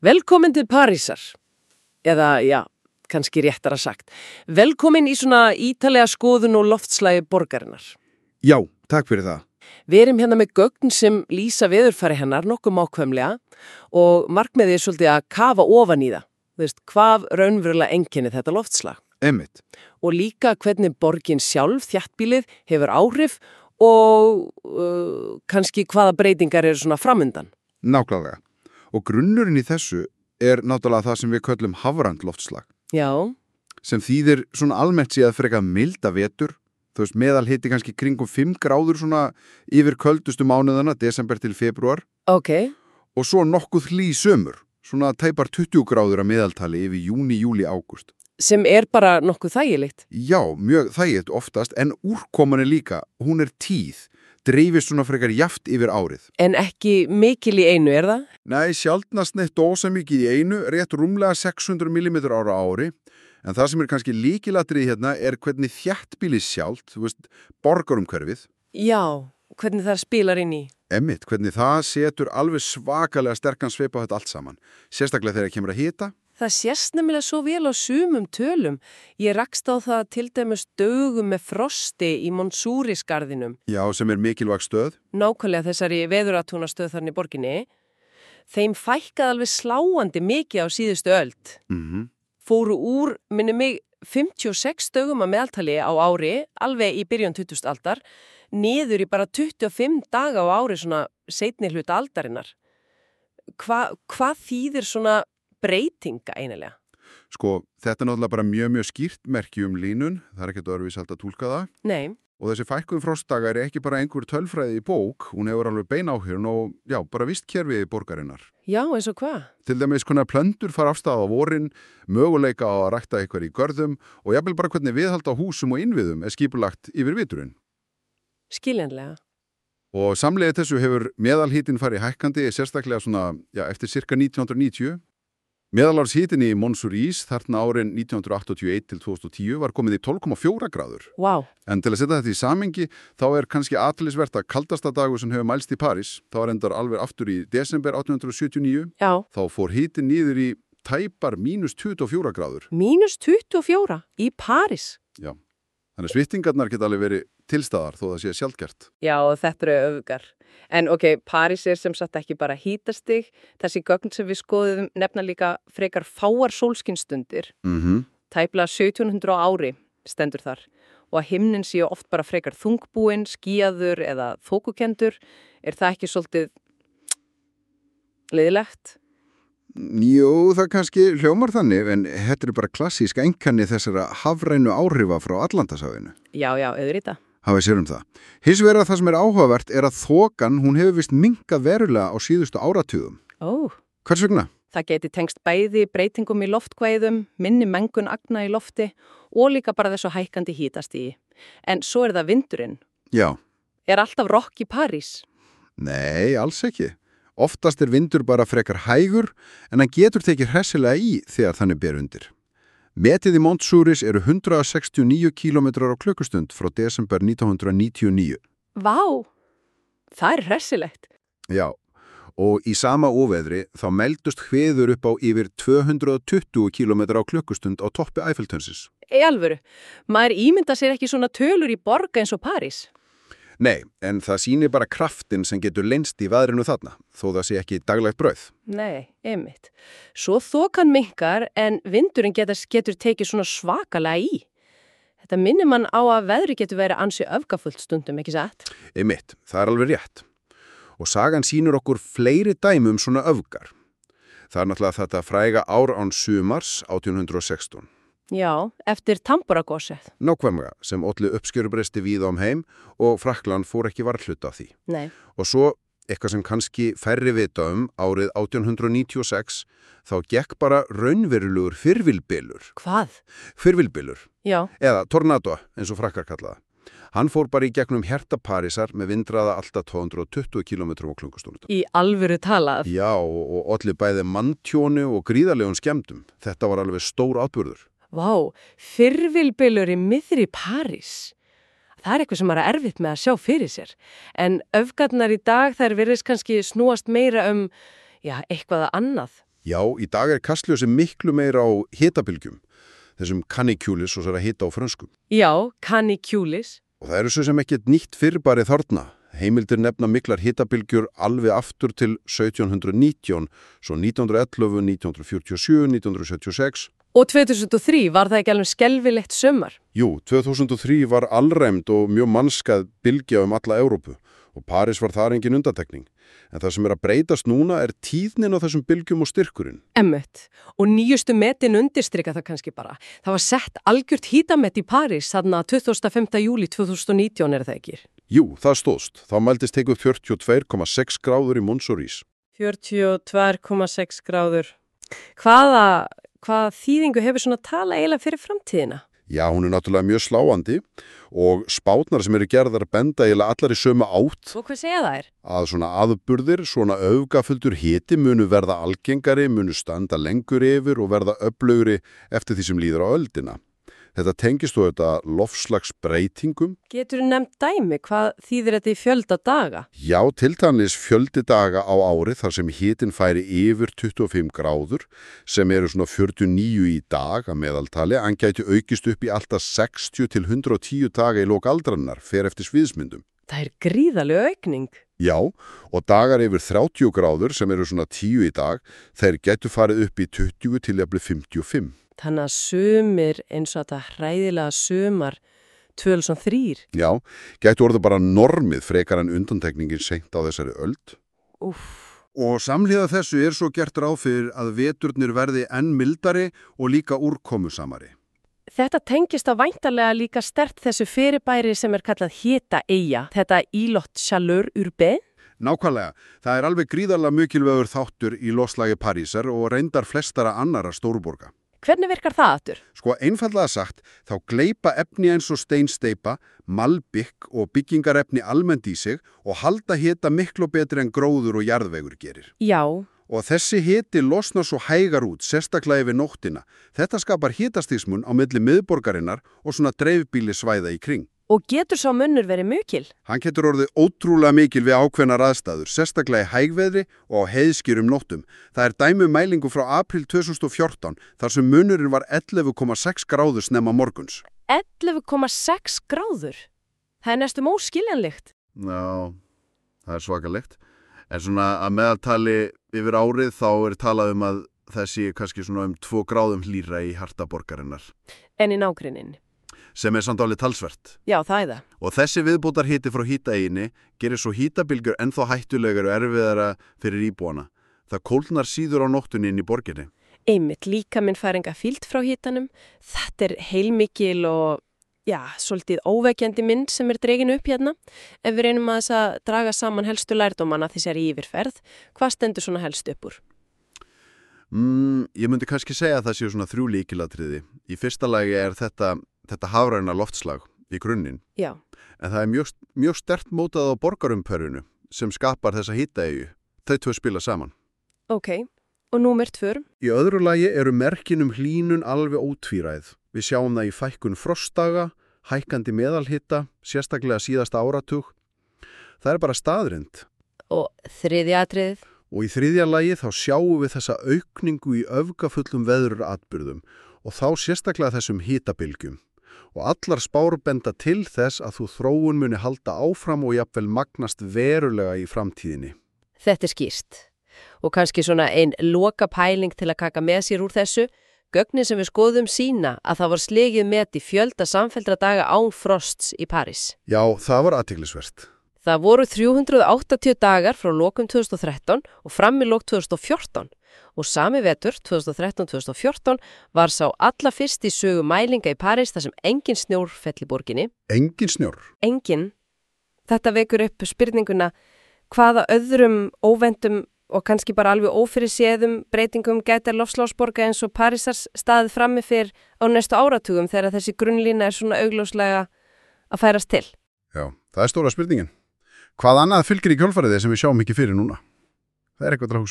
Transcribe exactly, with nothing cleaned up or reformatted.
Velkomin til Parísar, eða já, kannski réttara sagt. Velkomin í svona ítalega skoðun og loftslagi borgarinnar. Já, takk fyrir það. Við erum hérna með gögn sem lýsa veðurfari hennar nokkuð mákvæmlega og markmiðið er svolítið að kafa ofan í það. Þú veist, hvað raunverulega einkenni þetta loftslag. Einmitt. Og líka hvernig borgin sjálf, þéttbýlið, hefur áhrif og uh, kannski hvaða breytingar eru svona framundan. Nákvæmlega. Og grunnurinn í þessu er náttúrulega það sem við köllum hafrænt loftslag. Já. Sem þýðir svona almennt séð frekar milda vetur. Þú veist, meðal hiti kannski kringum fimm gráður svona yfir köldustu mánuðana, desember til februar. Ok. Og svo nokkuð hlý sömur, svona tæpar tuttugu gráður að meðaltali yfir júni, júli, ágúst. Sem er bara nokkuð þægilegt. Já, mjög þægilegt oftast, en úrkoman er líka, hún er tíð. Dreifist svona frekar jaft yfir árið. En ekki mikil í einu, er það? Nei, sjaldnast neitt ósa mikið í einu, rétt rúmlega sex hundruð millimetrar ára ári. En það sem er kannski líkilatriði hérna er hvernig þéttbýlið sjálft, þú veist, borgarumhverfið. Já, hvernig það spilar inn í. Emmitt, hvernig það setur alveg svakalega sterkan sveip á þetta allt saman. Sérstaklega þegar það kemur að hita. Það sést nefnilega svo vel á sumum tölum. Ég rakst á það til dæmis dögum með frosti í Monsúrisgarðinum. Já, sem er mikilvæg stöð. Nákvæmlega þessari veðuratúnastöð þarna í borginni. Þeim fækkaði alveg sláandi mikið á síðustu öld. Mhm. Fóru úr, minni mig, fimmtíu og sex dögum að meðaltali á ári, alveg í byrjun tuttugustu aldar, niður í bara tuttugu og fimm daga á ári svona seinni hluta aldarinnar. Hva, hvað þýðir svona breytinga einilega? Sko, þetta er náttúrulega bara mjög, mjög skýrt merki um línun. Það er ekkert öðruvísi að túlka það. Nei. Og þessi fækkun frostdaga er ekki bara einhver tölfræði í bók, hún hefur alveg bein áhrifin og já, bara vist kerfið borgarinnar. Já, eins og hvað? Til dæmis konar plöntur fara afstæða á vorin, möguleika á að rækta eitthvað í görðum og jafnvel bara hvernig viðhald á húsum og innviðum er skipulagt yfir viturinn. Skiljanlega. Og samlega þessu hefur meðalhítin farið hækkandi sérstaklega svona, já, eftir cirka nítján hundruð níutíu. Meðalárshítin í Monsúrís þarna árin nítján hundruð áttatíu og eitt til tvö þúsund og tíu var komið í tólf komma fjórar gráður. Vá. En til að setja þetta í samhengi, þá er kannski athyglisvert að kaldasta dagur sem hefur mælst í París, þá er endar alveg aftur í desember átján hundruð sjötíu og níu. Já. Þá fór hítin niður í tæpar mínus tuttugu og fjórar gráður. Mínus tuttugu og fjórar í París? Já. Þannig að svittingarnar geta alveg verið tilstaðar þó það sé sjaldgert. Já, þetta eru öfgar. En ok, París er sem sagt ekki bara hítastig. Þessi gögn sem við skoðum nefna líka frekar fáar sólskinstundir. Mhm. Tæplega sautján hundruð á ári stendur þar. Og að himnin séu oft bara frekar þungbúinn, skýjaður eða þokukendur. Er það ekki svolítið leiðilegt? Jú, það kannski hljómar þannig, en þetta er bara klassísk einkenni þessara hafrænu áhrifa frá Atlantshafinu. Já, já, auðvitað. Hafið sér um það. Hins vegar það sem er áhugavert er að þokan, hún hefur vist minkað verulega á síðustu áratugum. Ó. Hvers vegna? Það geti tengst bæði breytingum í loftkvæðum, minni mengun agna í lofti og líka bara þessu hækkandi hítastígi. En svo er það vindurinn. Já. Er alltaf rokk í París? Nei, alls ekki. Oftast er vindur bara frekar hægur, en hann getur tekið hressilega í þegar þannig ber undir. Metið í Monsúris eru hundrað sextíu og níu kílómetrar á klukkustund frá desember nítján hundruð níutíu og níu. Vá, það er hressilegt. Já, og í sama óveðri þá meldust hviður upp á yfir tvö hundruð tuttugu kílómetrar á klukkustund á toppi Eiffeltönsis. Í alvöru, maður ímynda sér ekki svona tölur í borga eins og París. Nei, en það sýnir bara kraftin sem getur leynst í veðrinu þarna, þó það sé ekki daglegt brauð. Nei, einmitt. Svo þokan minkar en vindurinn getur, getur tekið svona svakalega í. Þetta minnir mann á að veðri getur verið ansi öfgafullt stundum, ekki satt? Einmitt, það er alveg rétt. Og sagan sýnir okkur fleiri dæmi um svona öfgar. Það er náttúrulega þetta fræga ár án sumars átján hundruð og sextán. Já, eftir Tambora-gosið. Nákvæmlega, sem olli uppskjörubresti víða um heim og Frakkland fór ekki varhluta af því. Nei. Og svo, eitthvað sem kannski færri vita um, árið átján hundruð níutíu og sex, þá gekk bara raunverulegur fyrvilbylur. Hvað? Fyrvilbylur. Já. Eða tornado, eins og frakkar kallaða. Hann fór bara í gegnum hjarta Parísar með vindraða alltaf tvö hundruð tuttugu kílómetrar á klukkustund. Í alvöru talað? Já, og, og olli bæði manntjóni og gríðarlegum skemmdum. Þetta var alveg stór atburður. Vá, fyrvilbylur í miðri París. Það er eitthvað sem er erfitt með að sjá fyrir sér. En öfgarnar í dag þær virðist kannski snúast meira um, já, eitthvað annað. Já, í dag er kastljósi miklu meira á hitabylgjum, þessum caniculae og sér að hita á frönskum. Já, caniculae. Og það eru svo sem ekkert nýtt fyrirbæri þarna. Heimildir nefna miklar hitabylgjur alveg aftur til sautján hundrað og nítján, svo nítján hundrað og ellefu, nítján hundrað fjörutíu og sjö, nítján hundrað sjötíu og sex. Og tvö þúsund og þrjú var það ekki alveg skelfilegt sumar? Jú, tvö þúsund og þrjú var allræmd og mjög mannskað bylgja um alla Evrópu og París var þar engin undantekning. En það sem er að breytast núna er tíðnin á þessum bylgjum og styrkurinn. Emmett. Og nýjustu metin undirstrika það kannski bara. Það var sett algjört hítamett í París þarna tuttugasta og fimmta júlí tvö þúsund og nítján er það ekki? Jú, það stóðst. Þá mældist teikuð fjörutíu og tvö komma sex gráður í Montsûrs. fjörutíu og tvö komma sex gráður. Hvaða, hvaða þýðingu hefur svona tala eiginlega fyrir framtíðina? Já, hún er náttúrulega mjög sláandi og spátnar sem eru gerðar benda eiginlega allar í sömu átt. Og hvað segja það er? Að svona aðburðir, svona öfgafuldur hiti munu verða algengari, munu standa lengur yfir og verða öflugri eftir því sem líður á öldina. Þetta tengist þó þetta loftslagsbreytingum. Getur þú nefnt dæmi hvað þýðir þetta í fjölda daga? Já, til dæmis fjöldi daga á ári þar sem hitin færi yfir tuttugu og fimm gráður sem eru svona fjörutíu og níu í dag að meðaltali, en gæti aukist upp í alltaf sextíu til hundrað og tíu daga í lok aldrannar, fer eftir sviðsmyndum. Það er gríðarleg aukning. Já, og dagar yfir þrjátíu gráður sem eru svona tíu í dag, þeir gætu farið upp í tuttugu til jafnvel fimmtíu og fimm. Þannig að sumir eins og þetta hræðilega sumar tvö þúsund og þrjú. Já, gætu orðið bara normið frekar en undantekningin seint á þessari öld. Úff. Og samhliða þessu er svo gert ráð fyrir að veturnir verði enn mildari og líka úrkomusamari. Þetta tengist á væntanlega líka sterkt þessu fyrirbæri sem er kallað hitaeyja, þetta îlot chaleur urbain. Nákvæmlega, það er alveg gríðarlega mikilvægur þáttur í loftslagi Parísar og reyndar flestara annara stórborga. Hvernig virkar það aftur? Sko einfallega sagt, þá gleypa efni eins og steinsteypa, malbygg og byggingarefni almennt í sig og halda hita miklu betri en gróður og jarðvegur gerir. Já. Og þessi hiti losnar svo hægar út, sérstaklega yfir nóttina. Þetta skapar hitastísmun á milli miðborgarinnar og svona dreifbýli svæða í kring. Og getur sá munnur verið mikil? Hann getur orðið ótrúlega mikil við ákveðnar aðstæður, sérstaklega í hægveðri og á heiðskýrum nóttum. Það er dæmi um mælingu frá apríl tvö þúsund og fjórtán, þar sem munnurinn var ellefu komma sex gráður snemma morguns. ellefu komma sex gráður? Það er næstum óskiljanlegt. Já, það er svakalegt. En svona að meðaltali yfir árið þá er talað um að þessi kannski svona um tvo gráðum hlýra í harta borgarinnar. En í nágrinninni? Sem er samt alveg talsvert. Já, það er það. Og þessi viðbótar hiti frá hitaeyjunni gerir svo hitabylgjur ennþá hættulegar og erfiðara fyrir íbúana. Það kólnar síður á nóttunni inn í borginni. Einmitt, líka minn fær enga fíld frá hitanum. Þetta er heilmikil og, já, svolítið óvekjandi mynd sem er dregin upp hérna. Ef við reynum að þess að draga saman helstu lærdómana þessari yfirferð, hvað stendur svona helst upp úr? Mm, ég myndi kannski segja að það séu svona þrjú lykilatriði. Í fyrsta lagi er þetta þetta hafræna loftslag í grunninn. Já. En það er mjög, mjög sterkt mótað á borgarumhverfinu sem skapar þessa hitaeyju. Þau tvö spila saman. Ok, og númer tvö? Í öðru lagi eru merkin um hlýnun alveg ótvíræð. Við sjáum það í fækkun frostdaga, hækkandi meðalhita, sérstaklega síðasta áratug. Það er bara staðrind. Og þriðja atriðið? Og í þriðja lagi þá sjáum við þessa aukningu í öfgafullum veðuratburðum og þá sérstaklega þessum hitabylgjum. Og allar spár benda til þess að þú þróun muni halda áfram og jafnvel magnast verulega í framtíðinni. Þetta er skýrt. Og kannski svona ein loka pæling til að kaka með sér úr þessu. Gögnin sem við skoðum sína að það var slegið met í fjölda samfelldra daga án frosts í París. Já, það var athyglisvert. Það voru þrjú hundruð áttatíu dagar frá lokum tvö þúsund og þrettán og fram í lok tvö þúsund og fjórtán. Og sami vetur, tvö þúsund og þrettán til tvö þúsund og fjórtán, var sá alla fyrst í sögu mælinga í París þar sem engin snjór fell í borginni. Engin snjór? Engin. Þetta vekur upp spurninguna hvaða öðrum óvendum og kannski bara alveg ófyrirséðum breytingum gæti loftslagsborga eins og Parísars staðið frammi fyrir á næstu áratugum þegar þessi grunnlína er svona augljóslega að færast til. Já, það er stóra spurningin. Hvað annað fylgir í kjölfariði sem við sjáum ekki fyrir núna? Það er eitthvað til að hugsa.